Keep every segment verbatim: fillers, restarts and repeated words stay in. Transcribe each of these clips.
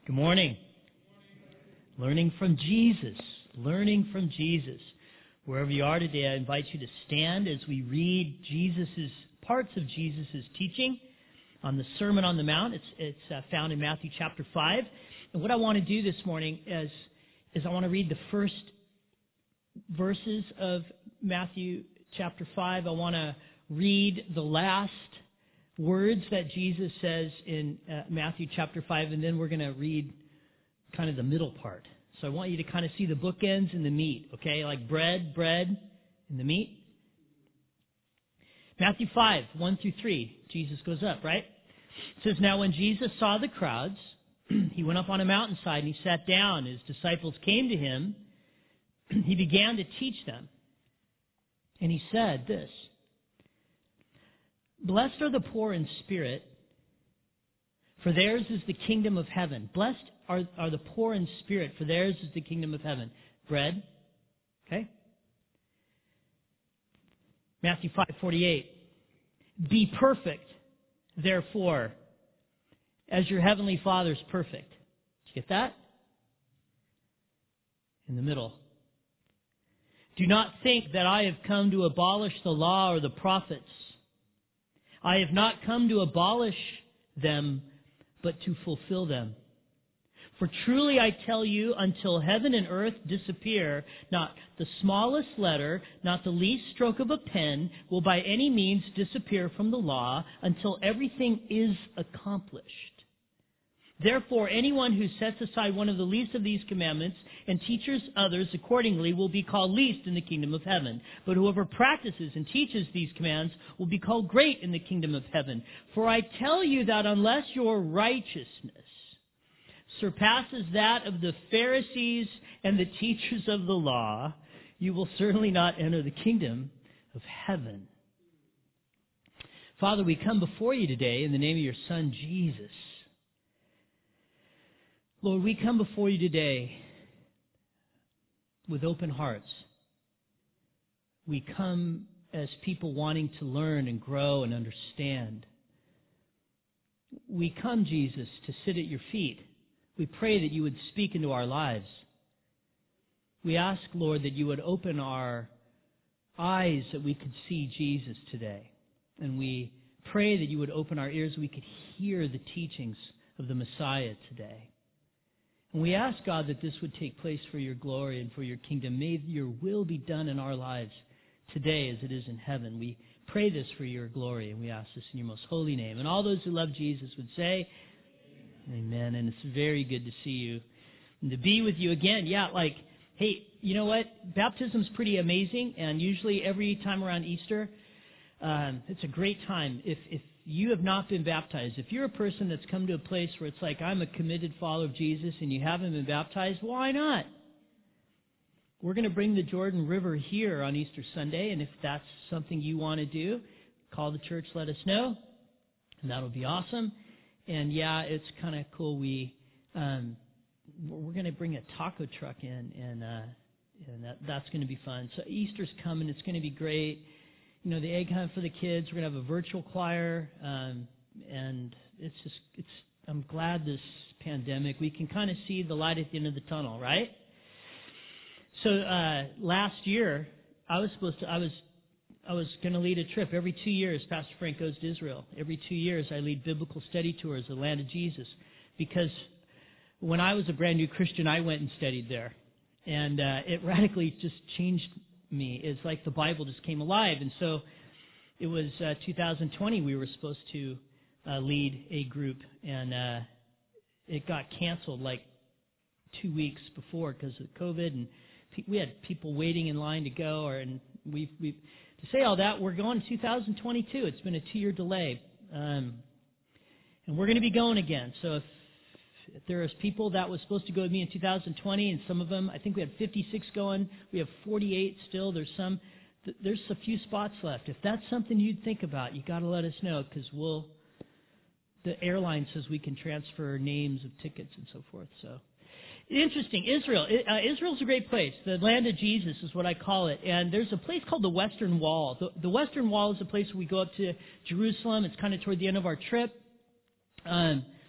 Good morning. Learning from Jesus. Learning from Jesus. Wherever you are today, I invite you to stand as we read Jesus's parts of Jesus' teaching on the Sermon on the Mount. It's, it's uh, found in Matthew chapter five. And what I want to do this morning is, is I want to read the first verses of Matthew chapter five. I want to read the last words that Jesus says in uh, Matthew chapter five, and then we're going to read kind of the middle part. So I want you to kind of see the bookends and the meat, okay? Like bread, bread, and the meat. Matthew five, one through three, Jesus goes up, right? It says, "Now when Jesus saw the crowds, he went up on a mountainside and he sat down. His disciples came to him. He began to teach them. And he said this, 'Blessed are the poor in spirit, for theirs is the kingdom of heaven.'" Blessed are, are the poor in spirit, for theirs is the kingdom of heaven. Bread, okay? Matthew five forty-eight. "Be perfect, therefore, as your heavenly Father is perfect." Did you get that? In the middle. "Do not think that I have come to abolish the law or the prophets. I have not come to abolish them, but to fulfill them. For truly I tell you, until heaven and earth disappear, not the smallest letter, not the least stroke of a pen, will by any means disappear from the law until everything is accomplished. Therefore, anyone who sets aside one of the least of these commandments and teaches others accordingly will be called least in the kingdom of heaven. But whoever practices and teaches these commands will be called great in the kingdom of heaven. For I tell you that unless your righteousness surpasses that of the Pharisees and the teachers of the law, you will certainly not enter the kingdom of heaven." Father, we come before you today in the name of your Son, Jesus. Lord, we come before you today with open hearts. We come as people wanting to learn and grow and understand. We come, Jesus, to sit at your feet. We pray that you would speak into our lives. We ask, Lord, that you would open our eyes that we could see Jesus today. And we pray that you would open our ears so we could hear the teachings of the Messiah today. And we ask, God, that this would take place for your glory and for your kingdom. May your will be done in our lives today as it is in heaven. We pray this for your glory, and we ask this in your most holy name. And all those who love Jesus would say, Amen. And it's very good to see you and to be with you again. Yeah, like, hey, you know what? Baptism's pretty amazing, and usually every time around Easter, um, it's a great time. If if you have not been baptized, if you're a person that's come to a place where it's like, I'm a committed follower of Jesus, and you haven't been baptized, why not? We're going to bring the Jordan River here on Easter Sunday, and if that's something you want to do, call the church, let us know, and that'll be awesome. And yeah, it's kind of cool. We um, we're going to bring a taco truck in, and uh, and that, that's going to be fun. So Easter's coming; it's going to be great. You know, the egg hunt for the kids. We're going to have a virtual choir, um, and it's just it's. I'm glad this pandemic. We can kind of see the light at the end of the tunnel, right? So uh, last year, I was supposed to. I was. I was going to lead a trip. Every two years, Pastor Frank goes to Israel. Every two years, I lead biblical study tours of the land of Jesus. Because when I was a brand new Christian, I went and studied there. And uh, it radically just changed me. It's like the Bible just came alive. And so it was uh, two thousand twenty, we were supposed to uh, lead a group. And uh, it got canceled like two weeks before because of COVID. And pe- we had people waiting in line to go. Or, and we've... we've To say all that, we're going to two thousand twenty-two. It's been a two-year delay. Um, and we're going to be going again. So if, if there is people that was supposed to go with me in two thousand twenty, and some of them, I think we had fifty-six going. We have forty-eight still. There's some, there's a few spots left. If that's something you'd think about, you got to let us know, because we'll, the airline says we can transfer names of tickets and so forth. So interesting. Israel. Uh, Israel's a great place. The land of Jesus is what I call it. And there's a place called the Western Wall. The, the Western Wall is a place where we go up to Jerusalem. It's kind of toward the end of our trip. Um,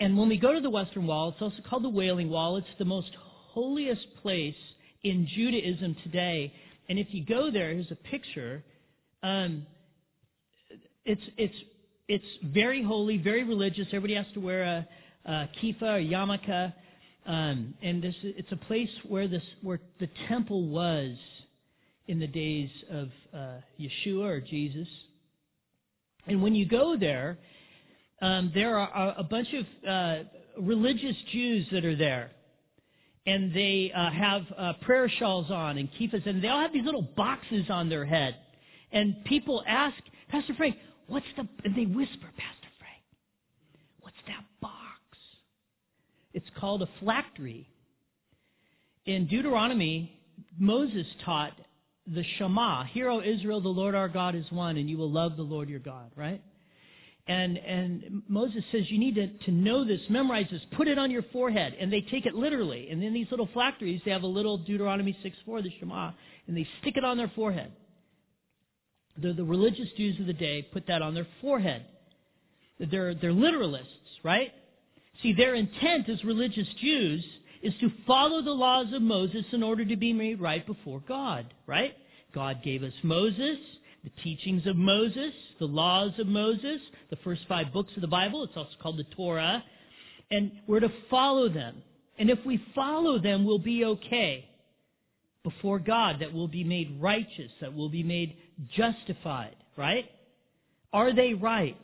And when we go to the Western Wall, it's also called the Wailing Wall. It's the most holiest place in Judaism today. And if you go there, here's a picture. Um, it's it's it's very holy, very religious. Everybody has to wear a, a kippah or yarmulke. Um, and this it's a place where this where the temple was in the days of uh, Yeshua or Jesus. And when you go there, um, there are a bunch of uh, religious Jews that are there. And they uh, have uh, prayer shawls on and kippahs, and they all have these little boxes on their head. And people ask, Pastor Frank, what's the... And they whisper, Pastor Frank, what's that box? It's called a phylactery. In Deuteronomy, Moses taught the Shema, Hear, O Israel, the Lord our God is one, and you will love the Lord your God, right? And and Moses says you need to, to know this, memorize this, put it on your forehead. And they take it literally. And in these little phylacteries, they have a little Deuteronomy six four, the Shema, and they stick it on their forehead. The, the religious Jews of the day put that on their forehead. They're, they're literalists, right? See, their intent as religious Jews is to follow the laws of Moses in order to be made right before God, right? God gave us Moses, the teachings of Moses, the laws of Moses, the first five books of the Bible. It's also called the Torah. And we're to follow them. And if we follow them, we'll be okay before God, that we'll be made righteous, that we'll be made justified, right? Are they right?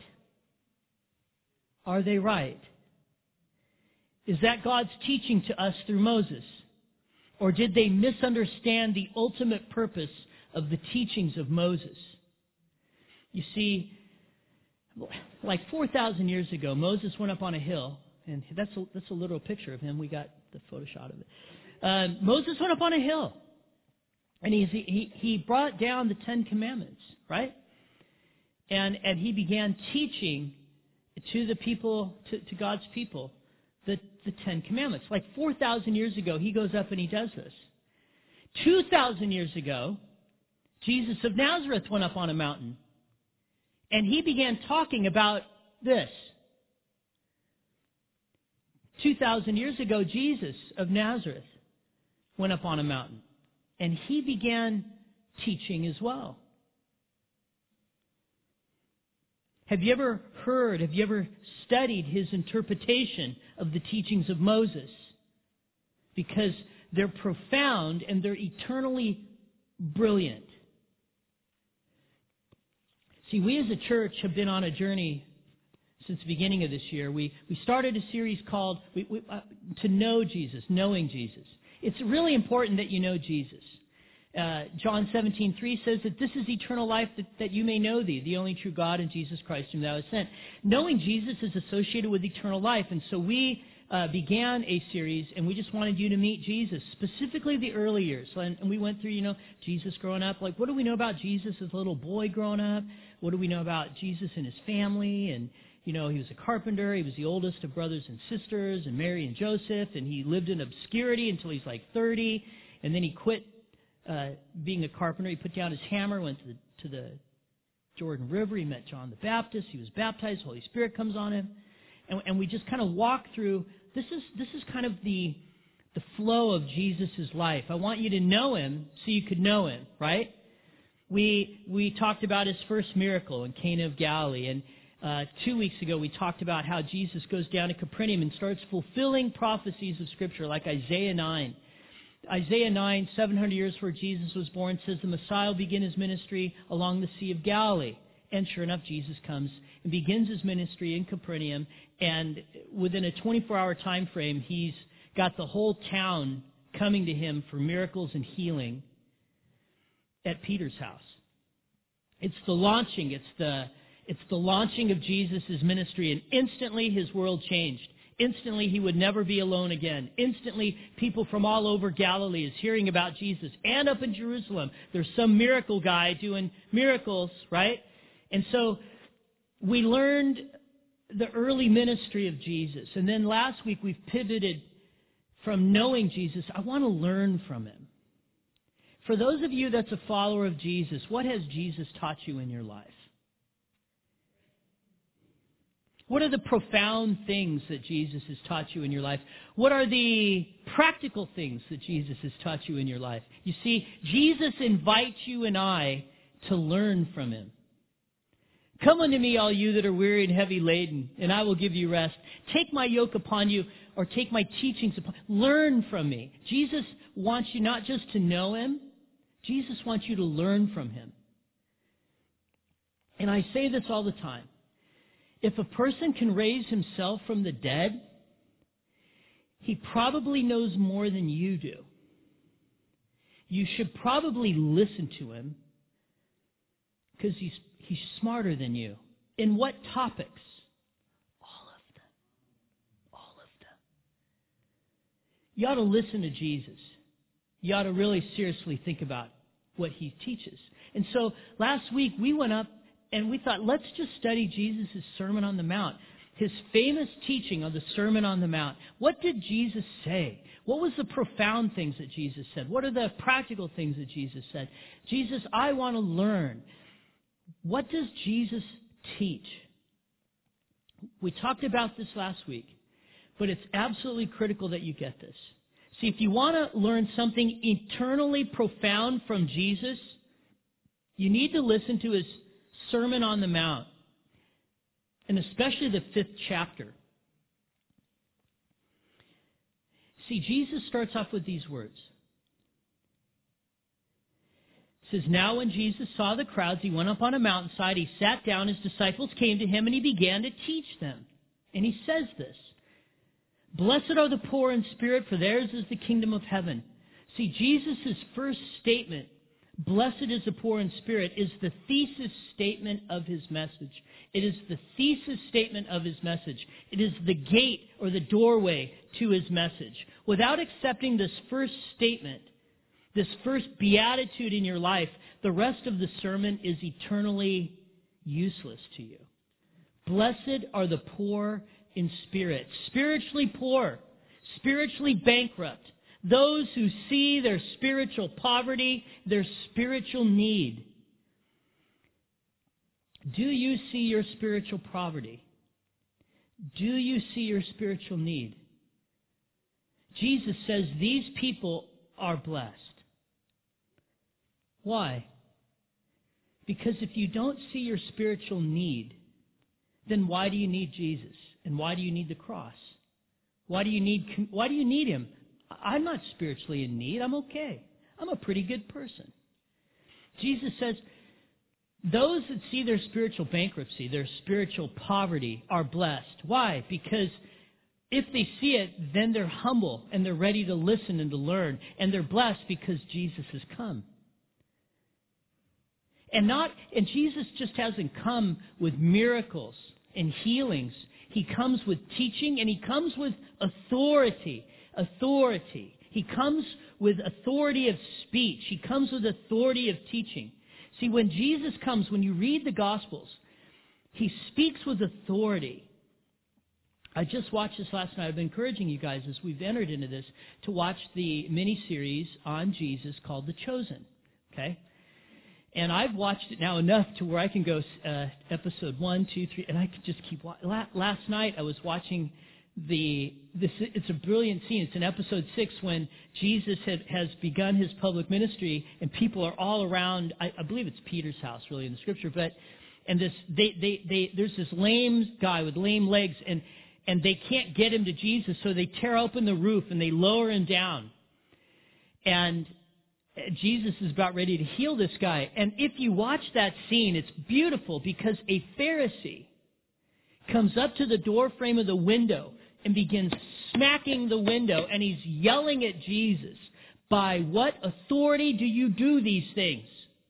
Are they right? Is that God's teaching to us through Moses? Or did they misunderstand the ultimate purpose of the teachings of Moses? You see, like four thousand years ago, Moses went up on a hill, and that's a, that's a literal picture of him. We got the Photoshop of it. Uh, Moses went up on a hill, and he, he, he brought down the Ten Commandments, right? And, and he began teaching to the people, to, to God's people, the, the Ten Commandments. Like four thousand years ago, he goes up and he does this. two thousand years ago, Jesus of Nazareth went up on a mountain, and he began talking about this. two thousand years ago, Jesus of Nazareth went up on a mountain, and he began teaching as well. Have you ever heard, have you ever studied his interpretation of the teachings of Moses? Because they're profound and they're eternally brilliant. See, we as a church have been on a journey since the beginning of this year. We we started a series called we, we, uh, To Know Jesus, Knowing Jesus. It's really important that you know Jesus. Uh, John seventeen three says that this is eternal life, that, that you may know thee, the only true God, and Jesus Christ whom thou hast sent. Knowing Jesus is associated with eternal life, and so we uh, began a series, and we just wanted you to meet Jesus, specifically the early years. So, and, and we went through, you know, Jesus growing up. Like, what do we know about Jesus as a little boy growing up? What do we know about Jesus and his family? And, you know, he was a carpenter. He was the oldest of brothers and sisters, and Mary and Joseph, and he lived in obscurity until he's like thirty, and then he quit uh, being a carpenter. He put down his hammer, went to the, to the Jordan River. He met John the Baptist. He was baptized. Holy Spirit comes on him. And, and we just kind of walk through, this is this is kind of the the flow of Jesus' life. I want you to know him so you could know him, right? We we talked about his first miracle in Cana of Galilee, and uh, two weeks ago we talked about how Jesus goes down to Capernaum and starts fulfilling prophecies of Scripture like Isaiah nine. Isaiah nine, seven hundred years before Jesus was born, says the Messiah will begin his ministry along the Sea of Galilee. And sure enough, Jesus comes and begins his ministry in Capernaum, and within a twenty-four hour time frame, he's got the whole town coming to him for miracles and healing at Peter's house. It's the launching, it's the it's the launching of Jesus' ministry, and instantly his world changed. Instantly he would never be alone again. Instantly people from all over Galilee is hearing about Jesus. And up in Jerusalem, there's some miracle guy doing miracles, right? And so we learned the early ministry of Jesus. And then last week we've pivoted from knowing Jesus. I want to learn from him. For those of you that's a follower of Jesus, what has Jesus taught you in your life? What are the profound things that Jesus has taught you in your life? What are the practical things that Jesus has taught you in your life? You see, Jesus invites you and I to learn from him. Come unto me, all you that are weary and heavy laden, and I will give you rest. Take my yoke upon you, or take my teachings upon you. Learn from me. Jesus wants you not just to know him, Jesus wants you to learn from him. And I say this all the time. If a person can raise himself from the dead, he probably knows more than you do. You should probably listen to him because he's, he's smarter than you. In what topics? All of them. All of them. You ought to listen to Jesus. You ought to really seriously think about what he teaches. And so last week we went up and we thought, let's just study Jesus' Sermon on the Mount, his famous teaching on the Sermon on the Mount. What did Jesus say? What was the profound things that Jesus said? What are the practical things that Jesus said? Jesus, I want to learn. What does Jesus teach? We talked about this last week, but it's absolutely critical that you get this. See, if you want to learn something eternally profound from Jesus, you need to listen to his Sermon on the Mount, and especially the fifth chapter. See, Jesus starts off with these words. It says, now when Jesus saw the crowds, he went up on a mountainside, he sat down, his disciples came to him, and he began to teach them. And he says this, blessed are the poor in spirit, for theirs is the kingdom of heaven. See, Jesus' first statement, blessed is the poor in spirit, is the thesis statement of his message. It is the thesis statement of his message. It is the gate or the doorway to his message. Without accepting this first statement, this first beatitude in your life, the rest of the sermon is eternally useless to you. Blessed are the poor in spirit, spiritually poor, spiritually bankrupt. Those who see their spiritual poverty, their spiritual need. Do you see your spiritual poverty? Do you see your spiritual need? Jesus says these people are blessed. Why? Because if you don't see your spiritual need, then why do you need Jesus? And why do you need the cross? Why do you need, why do you need him? I'm not spiritually in need. I'm okay. I'm a pretty good person. Jesus says, those that see their spiritual bankruptcy, their spiritual poverty, are blessed. Why? Because if they see it, then they're humble and they're ready to listen and to learn. And they're blessed because Jesus has come. And not, and Jesus just hasn't come with miracles and healings. He comes with teaching and he comes with authority. Authority. He comes with authority of speech. He comes with authority of teaching. See, when Jesus comes, when you read the Gospels, he speaks with authority. I just watched this last night. I've been encouraging you guys as we've entered into this to watch the mini-series on Jesus called The Chosen. Okay? And I've watched it now enough to where I can go uh, episode one, two, three, and I can just keep watching. Last night I was watching The this it's a brilliant scene. It's in episode six when Jesus had, has begun his public ministry, and people are all around. I, I believe it's Peter's house, really, in the scripture. But and this they, they they there's this lame guy with lame legs, and and they can't get him to Jesus, so they tear open the roof and they lower him down. And Jesus is about ready to heal this guy. And if you watch that scene, it's beautiful because a Pharisee comes up to the door frame of the window and begins smacking the window, and he's yelling at Jesus, by what authority do you do these things?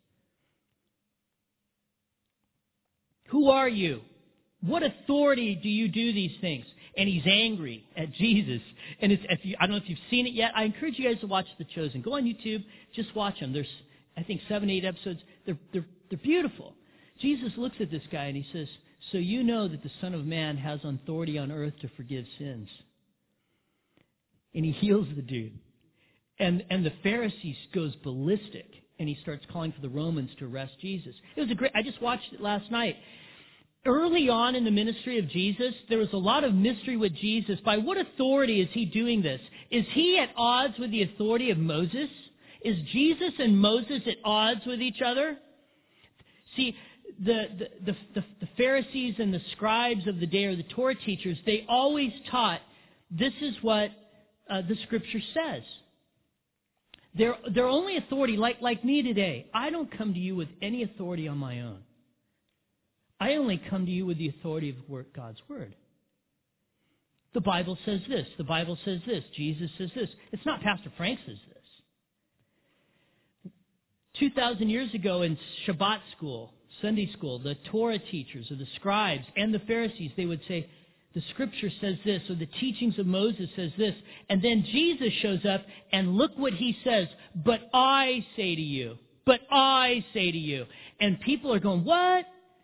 Who are you? What authority do you do these things? And he's angry at Jesus. And it's, if you, I don't know if you've seen it yet. I encourage you guys to watch The Chosen. Go on YouTube, just watch them. There's, I think, seven, eight episodes. They're, they're, they're beautiful. Jesus looks at this guy and he says, so you know that the Son of Man has authority on earth to forgive sins. And he heals the dude. And, and the Pharisee goes ballistic, and he starts calling for the Romans to arrest Jesus. It was a great, I just watched it last night. early on in the ministry of Jesus, there was a lot of mystery with Jesus. By what authority is he doing this? Is he at odds with the authority of Moses? Is Jesus and Moses at odds with each other? See, the, the, the, the, the Pharisees and the scribes of the day, or the Torah teachers, they always taught, this is what uh, the Scripture says. Their, their only authority, like, like me today, I don't come to you with any authority on my own. I only come to you with the authority of God's Word. The Bible says this. The Bible says this. Jesus says this. It's not Pastor Frank says this. two thousand years ago in Shabbat school, Sunday school, the Torah teachers or the scribes and the Pharisees, they would say, the Scripture says this, or the teachings of Moses says this. And then Jesus shows up, and look what he says. But I say to you. But I say to you. And people are going, what?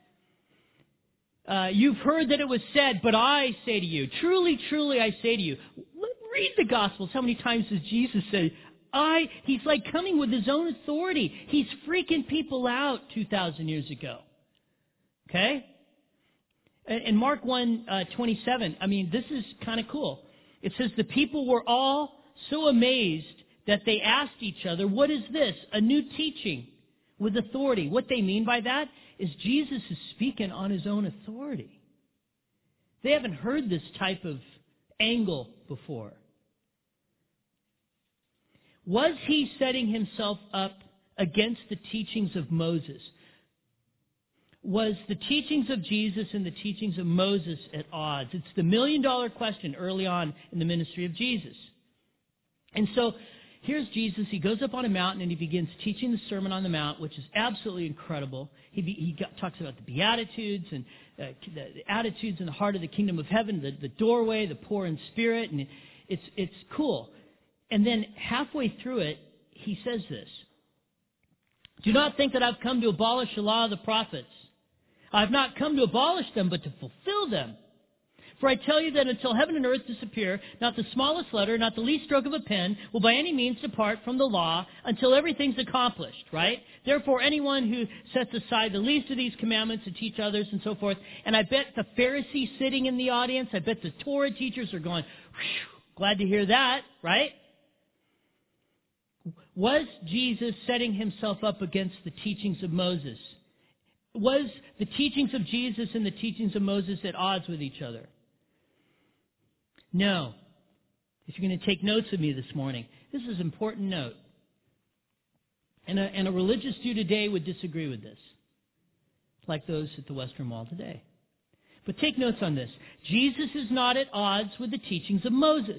Uh, you've heard that it was said, but I say to you. Truly, truly, I say to you. Read the Gospels. How many times does Jesus say, I? He's like coming with his own authority. He's freaking people out two thousand years ago. Okay? In Mark one twenty-seven, I mean, this is kind of cool. It says, the people were all so amazed that they asked each other, what is this? A new teaching with authority. What they mean by that is Jesus is speaking on his own authority. They haven't heard this type of angle before. Was he setting himself up against the teachings of Moses? Was the teachings of Jesus and the teachings of Moses at odds? It's the million dollar question early on in the ministry of Jesus. And so here's Jesus. He goes up on a mountain and he begins teaching the Sermon on the Mount, which is absolutely incredible. He, be, he got, talks about the Beatitudes and uh, the, the attitudes in the heart of the kingdom of heaven, the, the doorway, the poor in spirit, and it's, it's cool. And then halfway through it, he says this. Do not think that I've come to abolish the law of the prophets. I've not come to abolish them, but to fulfill them. For I tell you that until heaven and earth disappear, not the smallest letter, not the least stroke of a pen, will by any means depart from the law until everything's accomplished, right? Therefore, anyone who sets aside the least of these commandments to teach others and so forth, and I bet the Pharisees sitting in the audience, I bet the Torah teachers are going, glad to hear that, right? Was Jesus setting himself up against the teachings of Moses? Was the teachings of Jesus and the teachings of Moses at odds with each other? No. If you're going to take notes with me this morning, this is an important note. And a, and a religious Jew today would disagree with this, like those at the Western Wall today. But take notes on this. Jesus is not at odds with the teachings of Moses.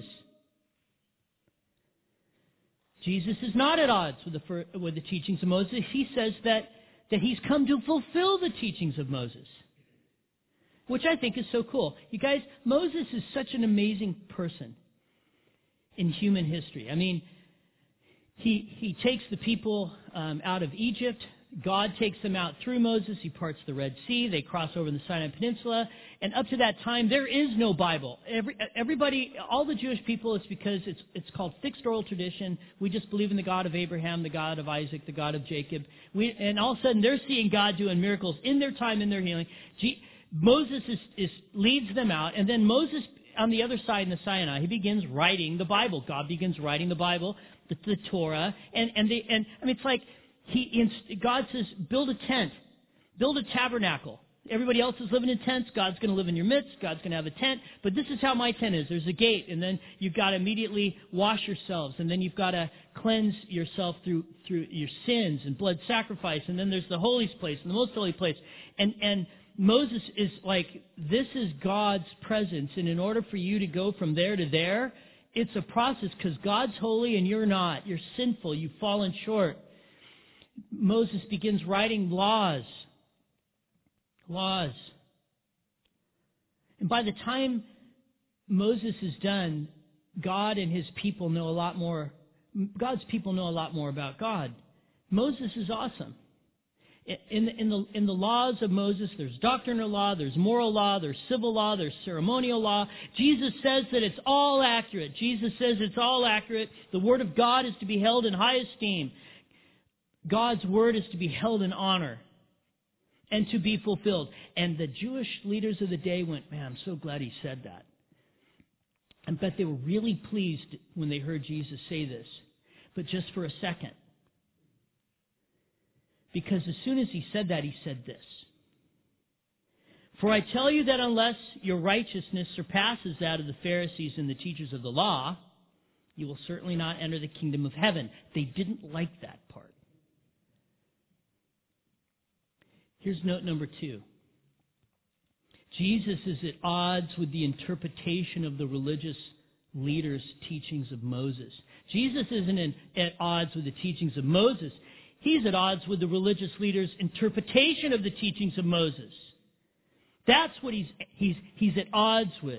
Jesus is not at odds with the, with the teachings of Moses. He says that, that he's come to fulfill the teachings of Moses, which I think is so cool. You guys, Moses is such an amazing person in human history. I mean, he, he takes the people um, out of Egypt. God takes them out through Moses. He parts the Red Sea. They cross over the Sinai Peninsula. And up to that time, there is no Bible. Every, everybody, all the Jewish people, it's because it's, it's called fixed oral tradition. We just believe in the God of Abraham, the God of Isaac, the God of Jacob. We, and all of a sudden, they're seeing God doing miracles in their time, in their healing. G, Moses is, is, leads them out. And then Moses, on the other side in the Sinai, he begins writing the Bible. God begins writing the Bible, the, the Torah. And, and, they, and I mean, it's like, He, God says, build a tent, build a tabernacle. Everybody else is living in tents. God's going to live in your midst. God's going to have a tent. But this is how my tent is. There's a gate, and then you've got to immediately wash yourselves, and then you've got to cleanse yourself through through your sins and blood sacrifice, and then there's the holiest place and the most holy place. And and Moses is like, this is God's presence, and in order for you to go from there to there, it's a process because God's holy and you're not. You're sinful. You've fallen short. Moses begins writing laws. Laws. And by the time Moses is done, God and his people know a lot more. God's people know a lot more about God. Moses is awesome. In the, in the, in the laws of Moses, there's doctrinal law, there's moral law, there's civil law, there's ceremonial law. Jesus says that it's all accurate. Jesus says it's all accurate. The Word of God is to be held in high esteem. God's Word is to be held in honor. and to be fulfilled. And the Jewish leaders of the day went, man, I'm so glad he said that. I bet they were really pleased when they heard Jesus say this, but just for a second. Because as soon as he said that, he said this. For I tell you that unless your righteousness surpasses that of the Pharisees and the teachers of the law, you will certainly not enter the kingdom of heaven. They didn't like that part. Here's note number two. Jesus is at odds with the interpretation of the religious leaders' teachings of Moses. Jesus isn't in, at odds with the teachings of Moses. He's at odds with the religious leaders' interpretation of the teachings of Moses. That's what he's, he's, he's at odds with.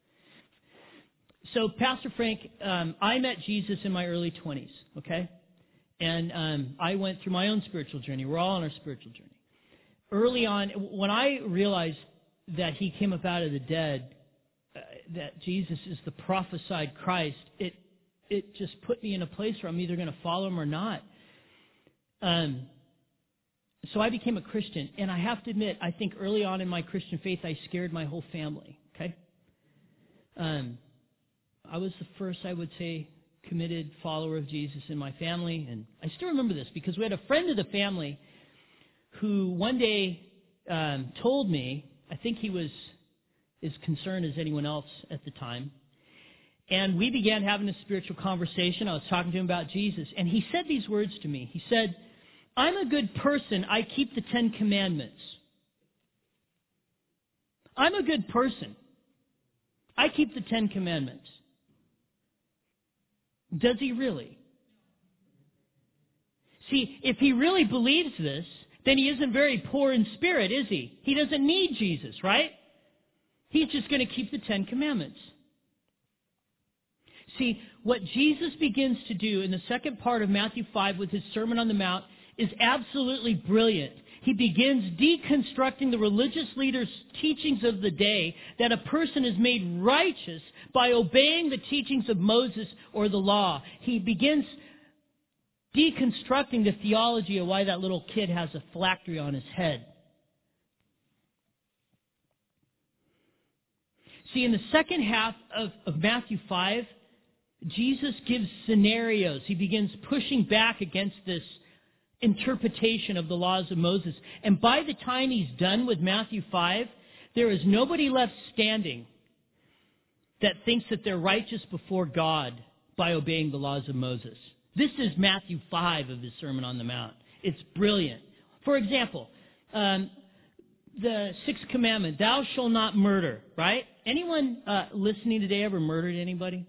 So, Pastor Frank, um, I met Jesus in my early twenties, okay? And um, I went through my own spiritual journey. We're all on our spiritual journey. Early on, when I realized that he came up out of the dead, uh, that Jesus is the prophesied Christ, it it just put me in a place where I'm either going to follow him or not. Um, so I became a Christian, and I have to admit, I think early on in my Christian faith, I scared my whole family, okay? Um, I was the first, I would say, committed follower of Jesus in my family, and I still remember this because we had a friend of the family who one day um, told me, I think he was as concerned as anyone else at the time. And we began having a spiritual conversation. I was talking to him about Jesus. And he said these words to me. He said, I'm a good person. I keep the Ten Commandments. I'm a good person. I keep the Ten Commandments. Does he really? See, if he really believes this, then he isn't very poor in spirit, is he? He doesn't need Jesus, right? He's just going to keep the Ten Commandments. See, what Jesus begins to do in the second part of Matthew five with his Sermon on the Mount is absolutely brilliant. He begins deconstructing the religious leaders' teachings of the day that a person is made righteous by obeying the teachings of Moses or the law. He begins deconstructing the theology of why that little kid has a phylactery on his head. See, in the second half of, of Matthew five, Jesus gives scenarios. He begins pushing back against this interpretation of the laws of Moses. And by the time he's done with Matthew five, there is nobody left standing that thinks that they're righteous before God by obeying the laws of Moses. This is Matthew five of his Sermon on the Mount. It's brilliant. For example, um, the sixth commandment, thou shalt not murder, right? Anyone uh, listening today ever murdered anybody?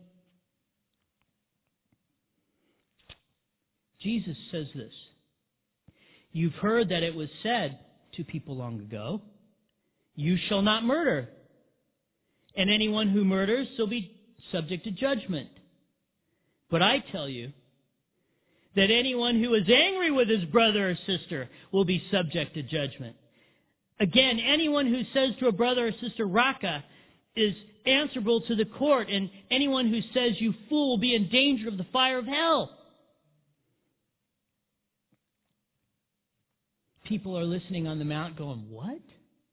Jesus says this. You've heard that it was said to people long ago, you shall not murder. And anyone who murders shall be subject to judgment. But I tell you that anyone who is angry with his brother or sister will be subject to judgment. Again, anyone who says to a brother or sister, Raka, is answerable to the court, and anyone who says, you fool, will be in danger of the fire of hell. People are listening on the mount going, what?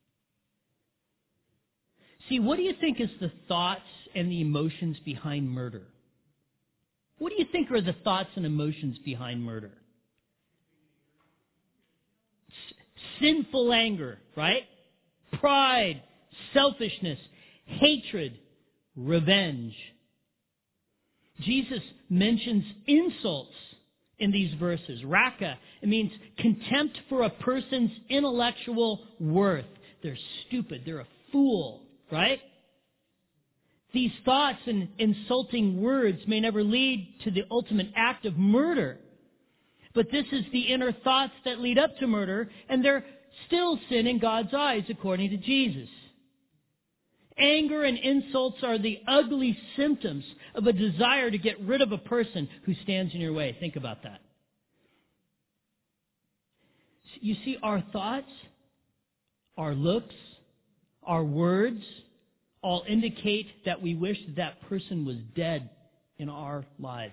See, what do you think is the thoughts and the emotions behind murder? What do you think are the thoughts and emotions behind murder? S- sinful anger, right? Pride, selfishness, hatred, revenge. Jesus mentions insults in these verses. Raka, it means contempt for a person's intellectual worth. They're stupid. They're a fool, right? These thoughts and insulting words may never lead to the ultimate act of murder. But this is the inner thoughts that lead up to murder, and they're still sin in God's eyes, according to Jesus. Anger and insults are the ugly symptoms of a desire to get rid of a person who stands in your way. Think about that. You see, our thoughts, our looks, our words all indicate that we wish that, that person was dead in our lives.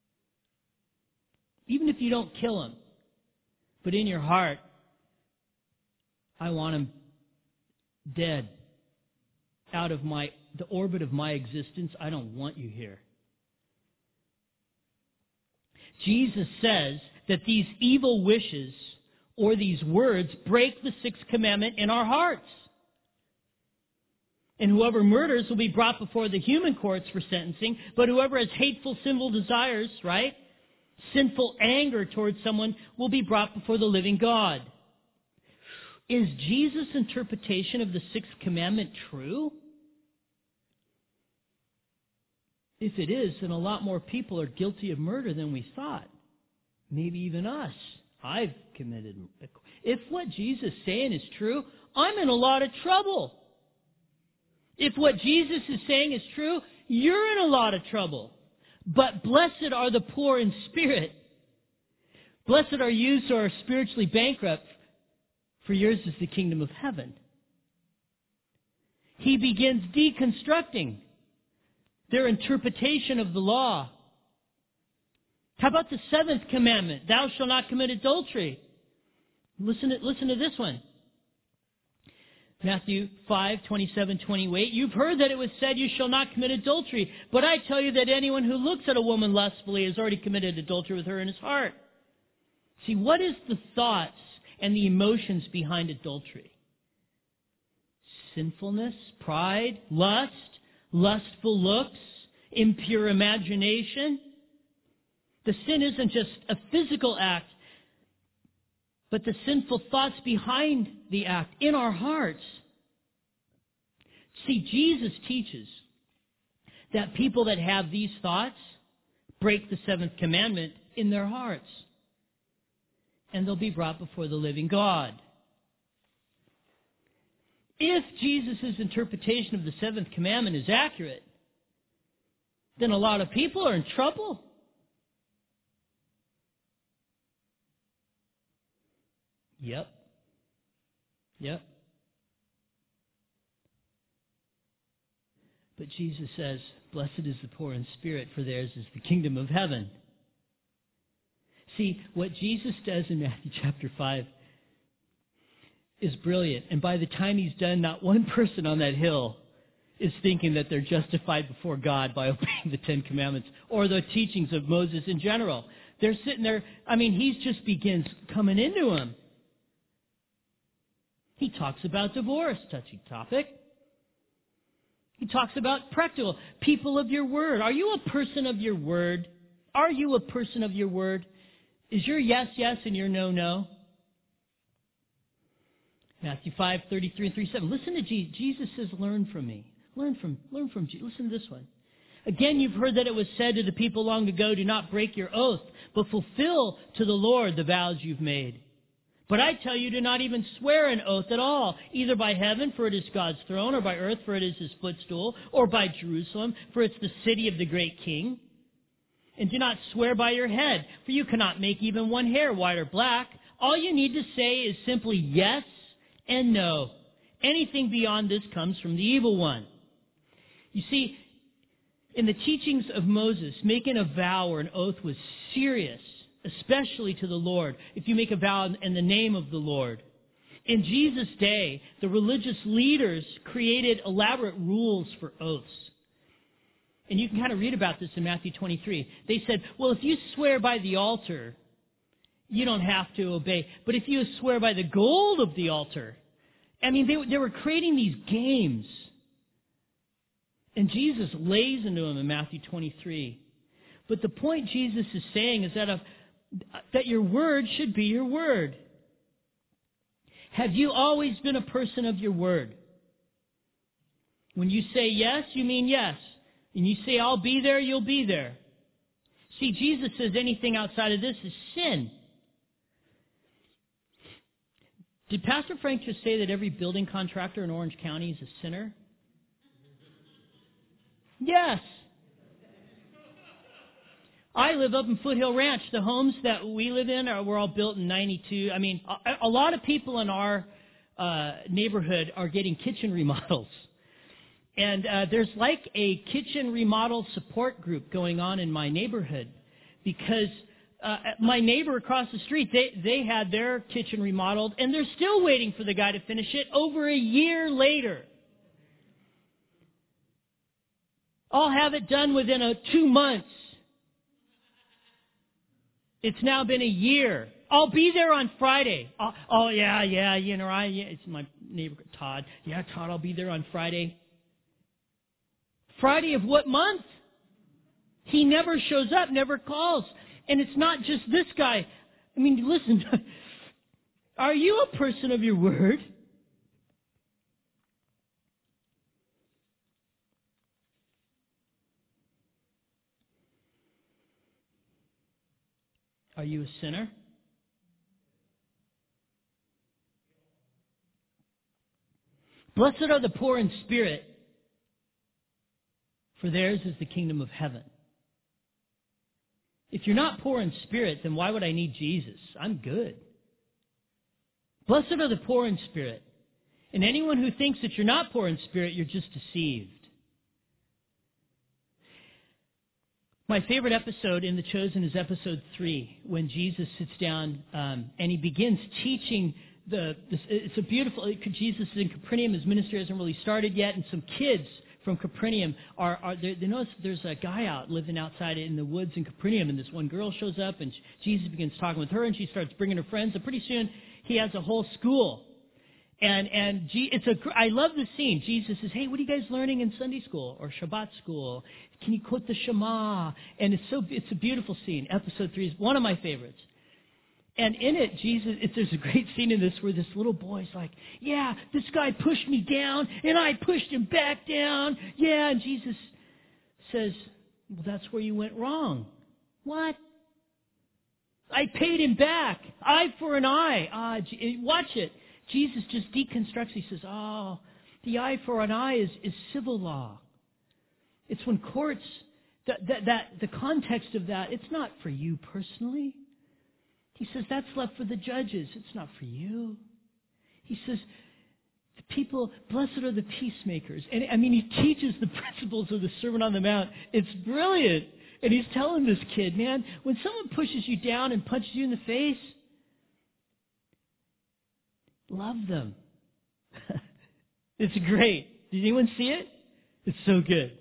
Even if you don't kill him, but in your heart, I want him dead, out of my the orbit of my existence. I don't want you here. Jesus says that these evil wishes or these words break the sixth commandment in our hearts. And whoever murders will be brought before the human courts for sentencing, but whoever has hateful, sinful desires, right, sinful anger towards someone will be brought before the living God. Is Jesus' interpretation of the sixth commandment true? If it is, then a lot more people are guilty of murder than we thought. Maybe even us. I've committed. If what Jesus is saying is true, I'm in a lot of trouble. If what Jesus is saying is true, you're in a lot of trouble. But blessed are the poor in spirit. Blessed are you who are spiritually bankrupt, for yours is the kingdom of heaven. He begins deconstructing their interpretation of the law. How about the seventh commandment? Thou shalt not commit adultery. Listen to, listen to this one. Matthew five, twenty-seven, twenty-eight. You've heard that it was said, you shall not commit adultery. But I tell you that anyone who looks at a woman lustfully has already committed adultery with her in his heart. See, what is the thoughts and the emotions behind adultery? Sinfulness, pride, lust, lustful looks, impure imagination. The sin isn't just a physical act, but the sinful thoughts behind the act in our hearts. See, Jesus teaches that people that have these thoughts break the seventh commandment in their hearts, and they'll be brought before the living God. If Jesus' interpretation of the seventh commandment is accurate, then a lot of people are in trouble. Yep. Yep. But Jesus says, blessed is the poor in spirit, for theirs is the kingdom of heaven. See, what Jesus does in Matthew chapter five is brilliant. And by the time he's done, not one person on that hill is thinking that they're justified before God by obeying the Ten Commandments or the teachings of Moses in general. They're sitting there, I mean, he just begins coming into them. He talks about divorce, touchy topic. He talks about practical, people of your word. Are you a person of your word? Are you a person of your word? Is your yes, yes, and your no, no? Matthew five, thirty-three and thirty-seven. Listen to Jesus. Jesus says, learn from me. Learn from, learn from Jesus. Listen to this one. Again, you've heard that it was said to the people long ago, do not break your oath, but fulfill to the Lord the vows you've made. But I tell you, do not even swear an oath at all, either by heaven, for it is God's throne, or by earth, for it is his footstool, or by Jerusalem, for it's the city of the great king. And do not swear by your head, for you cannot make even one hair white or black. All you need to say is simply yes and no. Anything beyond this comes from the evil one. You see, in the teachings of Moses, making a vow or an oath was serious, especially to the Lord, if you make a vow in the name of the Lord. In Jesus' day, the religious leaders created elaborate rules for oaths. And you can kind of read about this in Matthew twenty-three. They said, well, if you swear by the altar, you don't have to obey. But if you swear by the gold of the altar, I mean, they, they were creating these games. And Jesus lays into them in Matthew twenty-three. But the point Jesus is saying is that, a, that your word should be your word. Have you always been a person of your word? When you say yes, you mean yes. And you say, I'll be there, you'll be there. See, Jesus says anything outside of this is sin. Did Pastor Frank just say that every building contractor in Orange County is a sinner? Yes. I live up in Foothill Ranch. The homes that we live in are were all built in ninety-two. I mean, a, a lot of people in our uh, neighborhood are getting kitchen remodels. And uh, there's like a kitchen remodel support group going on in my neighborhood because uh, my neighbor across the street, they, they had their kitchen remodeled, and they're still waiting for the guy to finish it over a year later. I'll have it done within a two months. It's now been a year. I'll be there on Friday. Oh, oh yeah, yeah, you know, I, yeah, it's my neighbor, Todd. Yeah, Todd, I'll be there on Friday. Friday of what month? He never shows up, never calls. And it's not just this guy. I mean, listen, are you a person of your word? Are you a sinner? Blessed are the poor in spirit, for theirs is the kingdom of heaven. If you're not poor in spirit, then why would I need Jesus? I'm good. Blessed are the poor in spirit. And anyone who thinks that you're not poor in spirit, you're just deceived. My favorite episode in The Chosen is episode three, when Jesus sits down um, and he begins teaching the. This, it's a beautiful. Jesus is in Capernaum. His ministry hasn't really started yet, and some kids from Capernaum are. are they notice there's a guy out living outside in the woods in Capernaum, and this one girl shows up, and Jesus begins talking with her, and she starts bringing her friends, and pretty soon he has a whole school. And and it's a I love the scene. Jesus says, "Hey, what are you guys learning in Sunday school or Shabbat school? Can you quote the Shema?" And it's so it's a beautiful scene. Episode three is one of my favorites. And in it, Jesus, it, there's a great scene in this where this little boy's like, "Yeah, this guy pushed me down, and I pushed him back down. Yeah," and Jesus says, "Well, that's where you went wrong." What? I paid him back, eye for an eye. Ah, watch it. Jesus just deconstructs. He says, oh, the eye for an eye is, is civil law. It's when courts, that, that, that the context of that, it's not for you personally. He says, that's left for the judges. It's not for you. He says, the people, blessed are the peacemakers. And I mean, he teaches the principles of the Sermon on the Mount. It's brilliant. And he's telling this kid, man, when someone pushes you down and punches you in the face, love them. It's great. Did anyone see it? It's so good.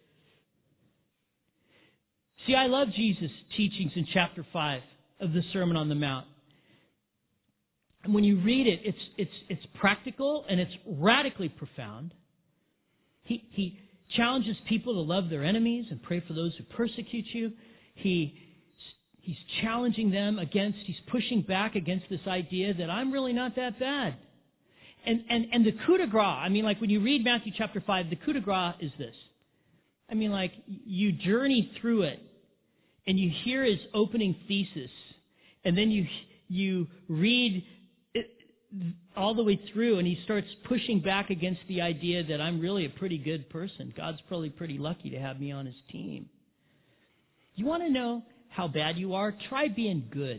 See, I love Jesus' teachings in chapter five of the Sermon on the Mount. And when you read it, it's it's it's practical and it's radically profound. He he challenges people to love their enemies and pray for those who persecute you. He He's challenging them against, he's pushing back against this idea that I'm really not that bad. And, and, and the coup de grace, I mean, like when you read Matthew chapter five, the coup de grace is this. I mean, like you journey through it and you hear his opening thesis and then you, you read it all the way through and he starts pushing back against the idea that I'm really a pretty good person. God's probably pretty lucky to have me on his team. You want to know how bad you are? Try being good.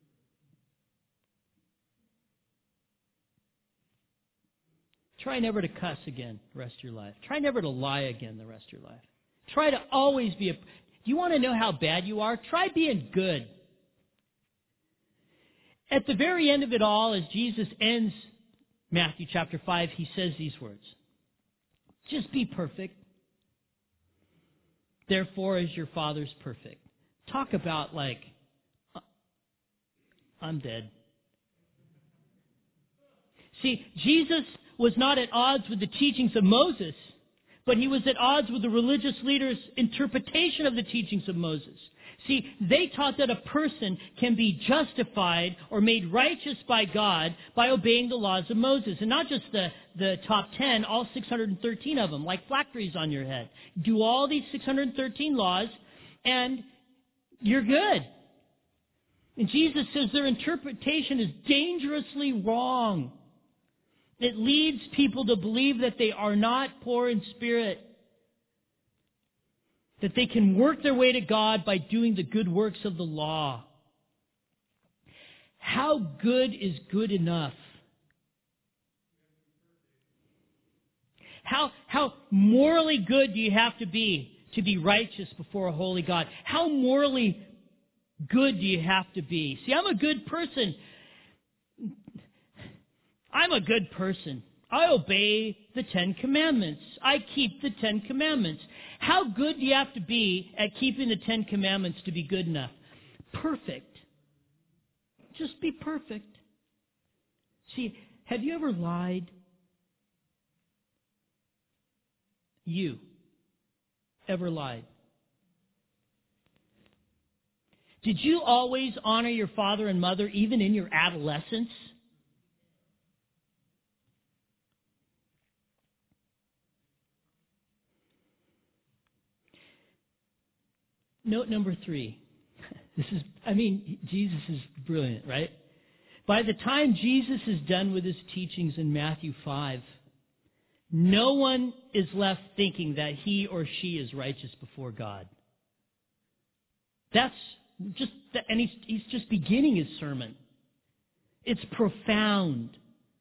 Try never to cuss again the rest of your life. Try never to lie again the rest of your life. Try to always be a... Do you want to know how bad you are? Try being good. At the very end of it all, as Jesus ends Matthew chapter five, he says these words. Just be perfect. Therefore, as your Father's perfect. Talk about like, I'm dead. See, Jesus was not at odds with the teachings of Moses, but he was at odds with the religious leaders' interpretation of the teachings of Moses. See, they taught that a person can be justified or made righteous by God by obeying the laws of Moses. And not just the, the top ten, all six hundred thirteen of them, like phylacteries on your head. Do all these six hundred thirteen laws and you're good. And Jesus says their interpretation is dangerously wrong. It leads people to believe that they are not poor in spirit. That they can work their way to God by doing the good works of the law. How good is good enough? How, how morally good do you have to be to be righteous before a holy God? How morally good do you have to be? See, I'm a good person. I'm a good person. I obey the Ten Commandments. I keep the Ten Commandments. How good do you have to be at keeping the Ten Commandments to be good enough? Perfect. Just be perfect. See, have you ever lied? You ever lied? Did you always honor your father and mother even in your adolescence? Note number three. This is, I mean, Jesus is brilliant, right? By the time Jesus is done with his teachings in Matthew five, no one is left thinking that he or she is righteous before God. That's just, and he's, he's just beginning his sermon. It's profound.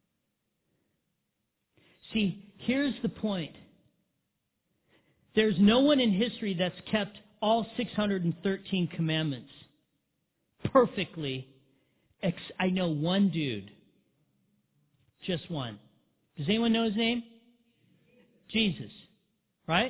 See, here's the point. There's no one in history that's kept all six hundred thirteen commandments perfectly. I know one dude. Just one. Does anyone know his name? Jesus. Right?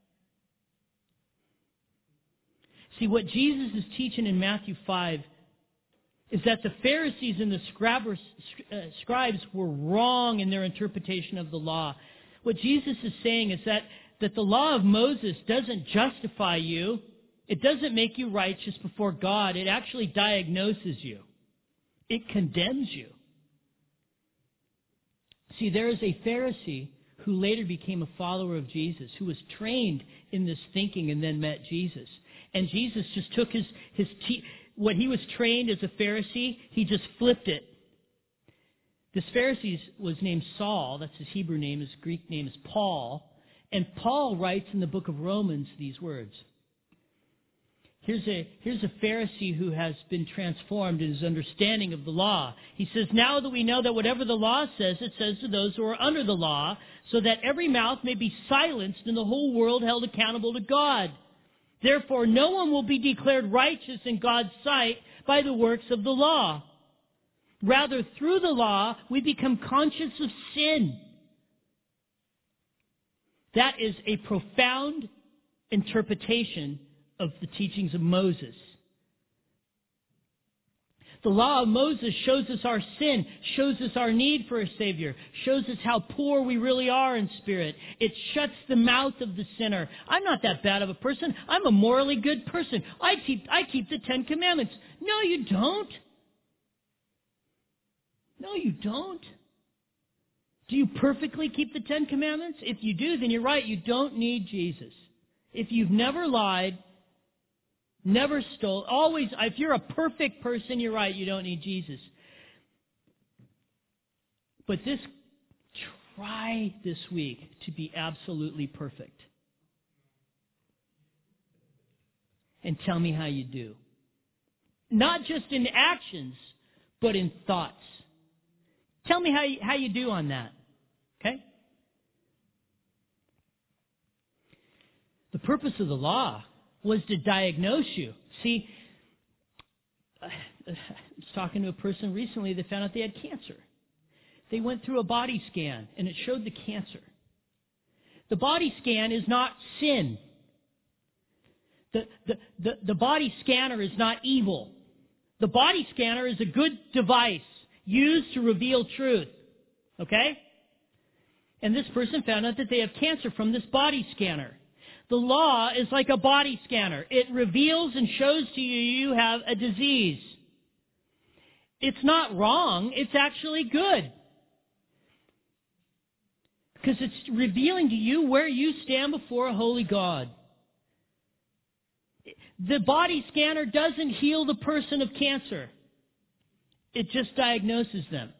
See, what Jesus is teaching in Matthew five is that the Pharisees and the scribes were wrong in their interpretation of the law. What Jesus is saying is that, that the law of Moses doesn't justify you. It doesn't make you righteous before God. It actually diagnoses you. It condemns you. See, there is a Pharisee who later became a follower of Jesus, who was trained in this thinking and then met Jesus. And Jesus just took his, his te- what he was trained as a Pharisee, he just flipped it. This Pharisee was named Saul. That's his Hebrew name. His Greek name is Paul. And Paul writes in the book of Romans these words. Here's a, here's a Pharisee who has been transformed in his understanding of the law. He says, now that we know that whatever the law says, it says to those who are under the law, so that every mouth may be silenced and the whole world held accountable to God. Therefore, no one will be declared righteous in God's sight by the works of the law. Rather, through the law, we become conscious of sin. That is a profound interpretation of the teachings of Moses. The law of Moses shows us our sin, shows us our need for a Savior, shows us how poor we really are in spirit. It shuts the mouth of the sinner. I'm not that bad of a person. I'm a morally good person. I keep, I keep the Ten Commandments. No, you don't. No, you don't. Do you perfectly keep the Ten Commandments? If you do, then you're right. You don't need Jesus. If you've never lied, never stole, always, if you're a perfect person, you're right, you don't need Jesus. But this, try this week to be absolutely perfect. And tell me how you do. Not just in actions, but in thoughts. Tell me how you, how you do on that. Okay? The purpose of the law was to diagnose you. See, I was talking to a person recently that found out they had cancer. They went through a body scan, and it showed the cancer. The body scan is not sin. The, the, the, the body scanner is not evil. The body scanner is a good device used to reveal truth. Okay? And this person found out that they have cancer from this body scanner. The law is like a body scanner. It reveals and shows to you you have a disease. It's not wrong. It's actually good. Because it's revealing to you where you stand before a holy God. The body scanner doesn't heal the person of cancer. It just diagnoses them.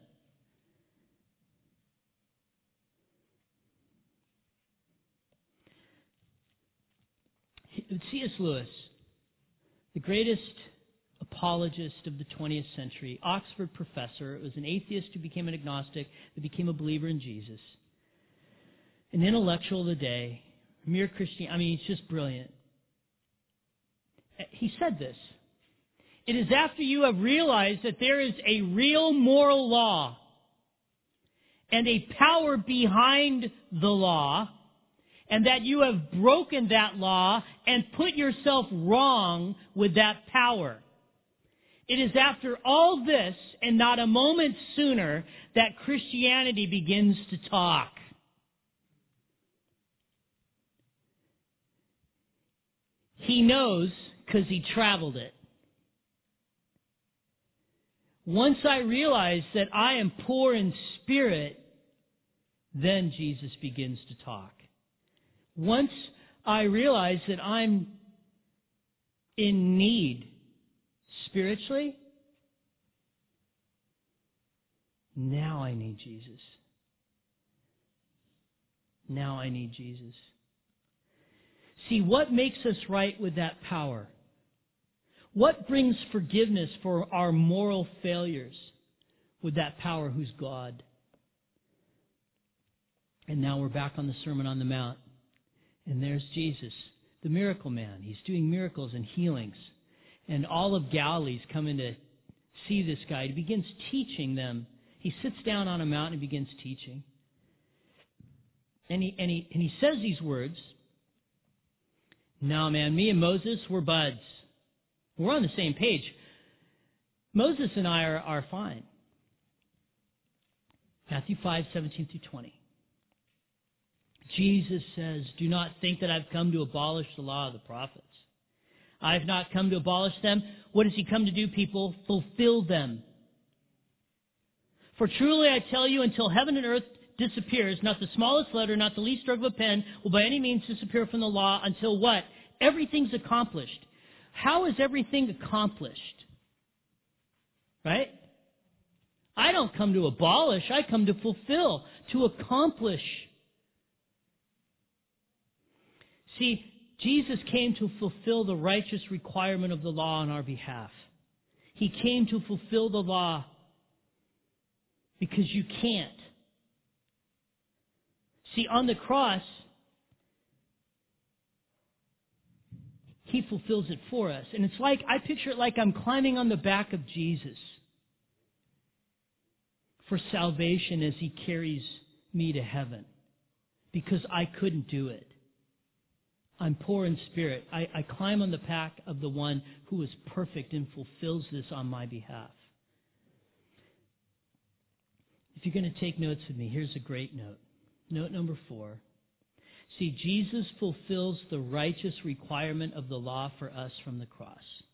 C S Lewis, the greatest apologist of the twentieth century, Oxford professor, was an atheist who became an agnostic, who became a believer in Jesus. An intellectual of the day, mere Christian, I mean, he's just brilliant. He said this. It is after you have realized that there is a real moral law and a power behind the law, and that you have broken that law and put yourself wrong with that power. It is after all this, and not a moment sooner, that Christianity begins to talk. He knows because he traveled it. Once I realize that I am poor in spirit, then Jesus begins to talk. Once I realize that I'm in need spiritually, now I need Jesus. Now I need Jesus. See, what makes us right with that power? What brings forgiveness for our moral failures with that power who's God? And now we're back on the Sermon on the Mount. And there's Jesus, the miracle man. He's doing miracles and healings. And all of Galilee's coming to see this guy. He begins teaching them. He sits down on a mountain and begins teaching. And he, and he, and he says these words. Now, man, me and Moses, we're buds. We're on the same page. Moses and I are, are fine. Matthew five, seventeen through twenty. Jesus says, do not think that I've come to abolish the law of the prophets. I have not come to abolish them. What does he come to do, people? Fulfill them. For truly I tell you, until heaven and earth disappears, not the smallest letter, not the least stroke of a pen will by any means disappear from the law until what? Everything's accomplished. How is everything accomplished? Right? I don't come to abolish. I come to fulfill, to accomplish. See, Jesus came to fulfill the righteous requirement of the law on our behalf. He came to fulfill the law because you can't. See, on the cross, he fulfills it for us. And it's like, I picture it like I'm climbing on the back of Jesus for salvation as he carries me to heaven because I couldn't do it. I'm poor in spirit. I, I climb on the back of the one who is perfect and fulfills this on my behalf. If you're going to take notes with me, here's a great note. Note number four. See, Jesus fulfills the righteous requirement of the law for us from the cross.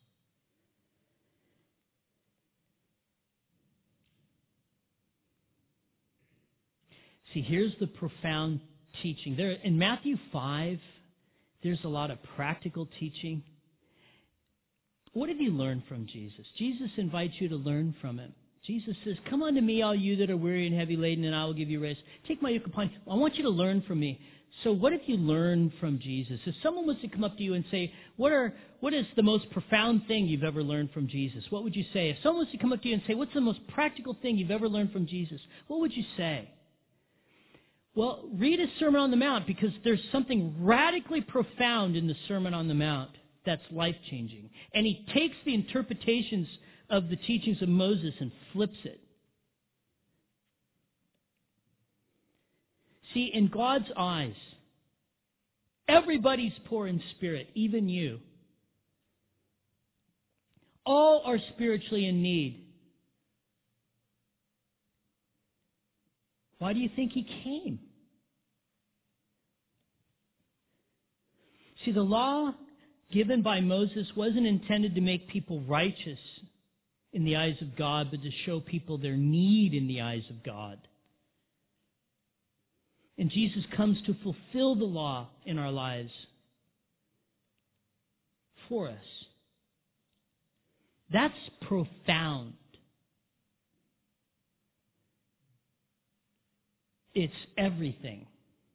See, here's the profound teaching. There in Matthew five, there's a lot of practical teaching. What have you learned from Jesus? Jesus invites you to learn from him. Jesus says, come unto me, all you that are weary and heavy laden, and I will give you rest. Take my yoke upon you. I want you to learn from me. So what have you learned from Jesus? If someone was to come up to you and say, what are what is the most profound thing you've ever learned from Jesus? What would you say? If someone was to come up to you and say, what's the most practical thing you've ever learned from Jesus? What would you say? Well, read his Sermon on the Mount, because there's something radically profound in the Sermon on the Mount that's life-changing. And he takes the interpretations of the teachings of Moses and flips it. See, in God's eyes, everybody's poor in spirit, even you. All are spiritually in need. Why do you think he came? See, the law given by Moses wasn't intended to make people righteous in the eyes of God, but to show people their need in the eyes of God. And Jesus comes to fulfill the law in our lives for us. That's profound. It's everything.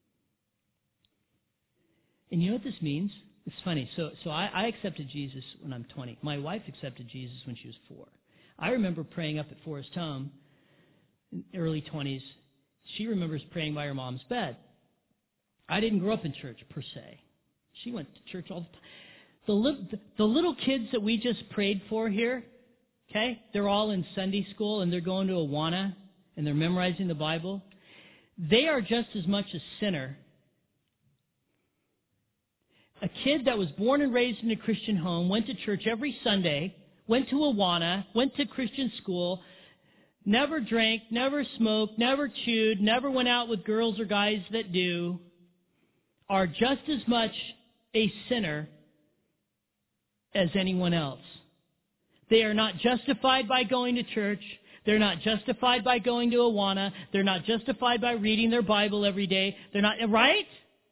And you know what this means? It's funny. So, so I, I accepted Jesus when I'm twenty. My wife accepted Jesus when she was four. I remember praying up at Forest Home in early twenties. She remembers praying by her mom's bed. I didn't grow up in church, per se. She went to church all the time. The, li- the little kids that we just prayed for here, okay, they're all in Sunday school and they're going to Awana and they're memorizing the Bible. They are just as much a sinner. A kid that was born and raised in a Christian home, went to church every Sunday, went to Awana, went to Christian school, never drank, never smoked, never chewed, never went out with girls or guys that do, are just as much a sinner as anyone else. They are not justified by going to church. They're not justified by going to Awana. They're not justified by reading their Bible every day. They're not, right?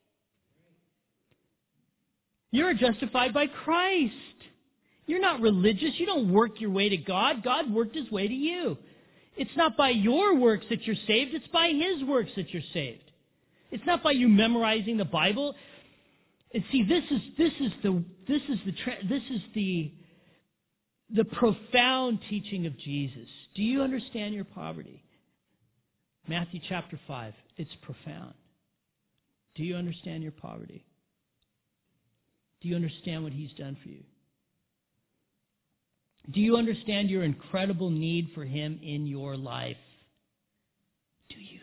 You're justified by Christ. You're not religious. You don't work your way to God. God worked His way to you. It's not by your works that you're saved. It's by His works that you're saved. It's not by you memorizing the Bible. And see, this is this is the this is the this is the the profound teaching of Jesus. Do you understand your poverty? Matthew chapter five. It's profound. Do you understand your poverty? Do you understand what He's done for you? Do you understand your incredible need for Him in your life? Do you?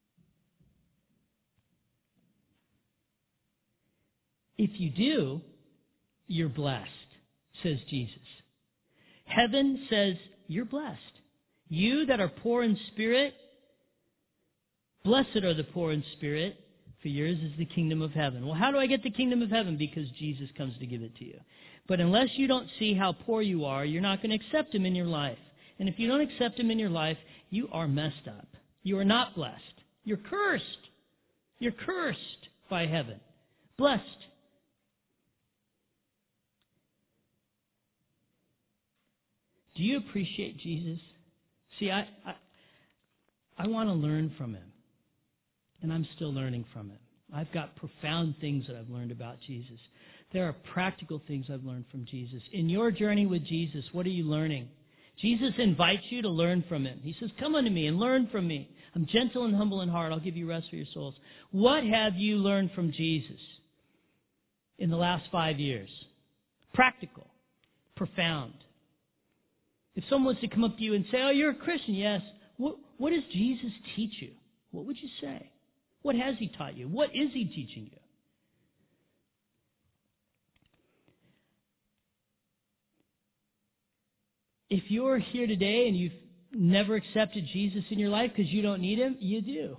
If you do, you're blessed, says Jesus. Heaven says you're blessed. You that are poor in spirit, blessed are the poor in spirit, for yours is the kingdom of heaven. Well, how do I get the kingdom of heaven? Because Jesus comes to give it to you. But unless you don't see how poor you are, you're not going to accept Him in your life. And if you don't accept Him in your life, you are messed up. You are not blessed. You're cursed. You're cursed by heaven. Blessed. Do you appreciate Jesus? See, I, I, I want to learn from Him. And I'm still learning from Him. I've got profound things that I've learned about Jesus. There are practical things I've learned from Jesus. In your journey with Jesus, what are you learning? Jesus invites you to learn from Him. He says, come unto me and learn from me. I'm gentle and humble in heart. I'll give you rest for your souls. What have you learned from Jesus in the last five years? Practical. Profound. If someone was to come up to you and say, oh, you're a Christian, yes. What, what does Jesus teach you? What would you say? What has He taught you? What is He teaching you? If you're here today and you've never accepted Jesus in your life because you don't need Him, you do.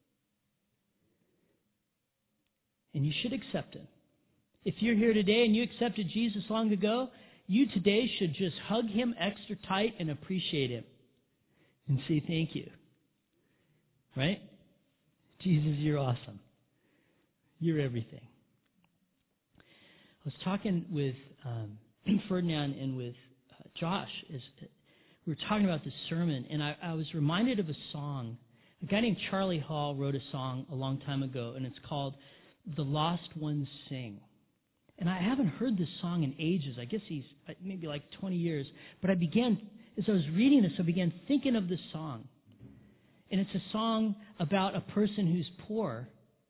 And you should accept Him. If you're here today and you accepted Jesus long ago, you today should just hug Him extra tight and appreciate Him and say thank you. Right? Jesus, you're awesome. You're everything. I was talking with um, Ferdinand and with uh, Josh as we were talking about this sermon, and I, I was reminded of a song. A guy named Charlie Hall wrote a song a long time ago, and it's called The Lost Ones Sing. And I haven't heard this song in ages. I guess he's maybe like twenty years. But I began, as I was reading this, I began thinking of this song. And it's a song about a person who's poor.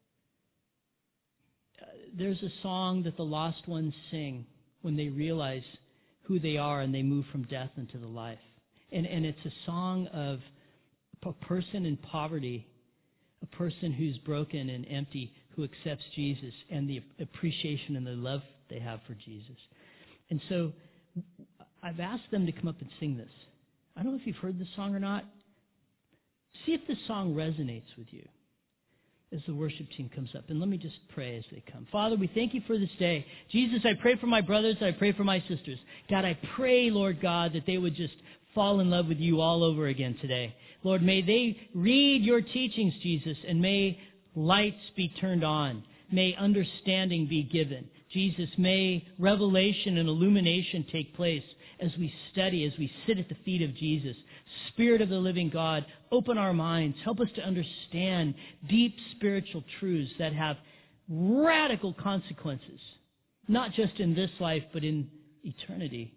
Uh, there's a song that the lost ones sing when they realize who they are and they move from death into the life. And, and it's a song of a person in poverty, a person who's broken and empty, who accepts Jesus, and the appreciation and the love they have for Jesus. And so I've asked them to come up and sing this. I don't know if you've heard this song or not. See if this song resonates with you as the worship team comes up. And let me just pray as they come. Father, we thank you for this day. Jesus, I pray for my brothers. I pray for my sisters. God, I pray, Lord God, that they would just fall in love with you all over again today. Lord, may they read your teachings, Jesus, and may lights be turned on. May understanding be given. Jesus, may revelation and illumination take place as we study, as we sit at the feet of Jesus. Spirit of the living God, open our minds. Help us to understand deep spiritual truths that have radical consequences, not just in this life, but in eternity.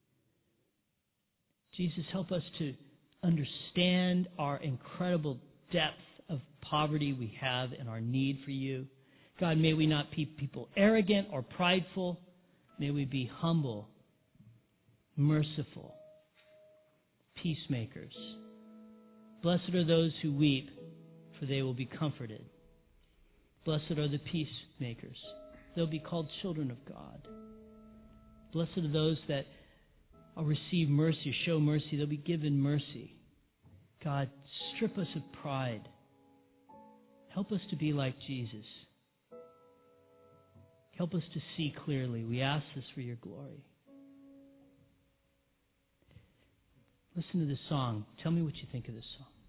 Jesus, help us to understand our incredible depth of poverty we have and our need for you. God, may we not be people arrogant or prideful, May we be humble, merciful, peacemakers. Blessed are those who weep, for they will be comforted. Blessed are the peacemakers. They'll be called children of God. Blessed are those that will receive mercy, show mercy. They'll be given mercy. God, strip us of pride. Help us to be like Jesus. Help us to see clearly. We ask this for your glory. Listen to this song. Tell me what you think of this song.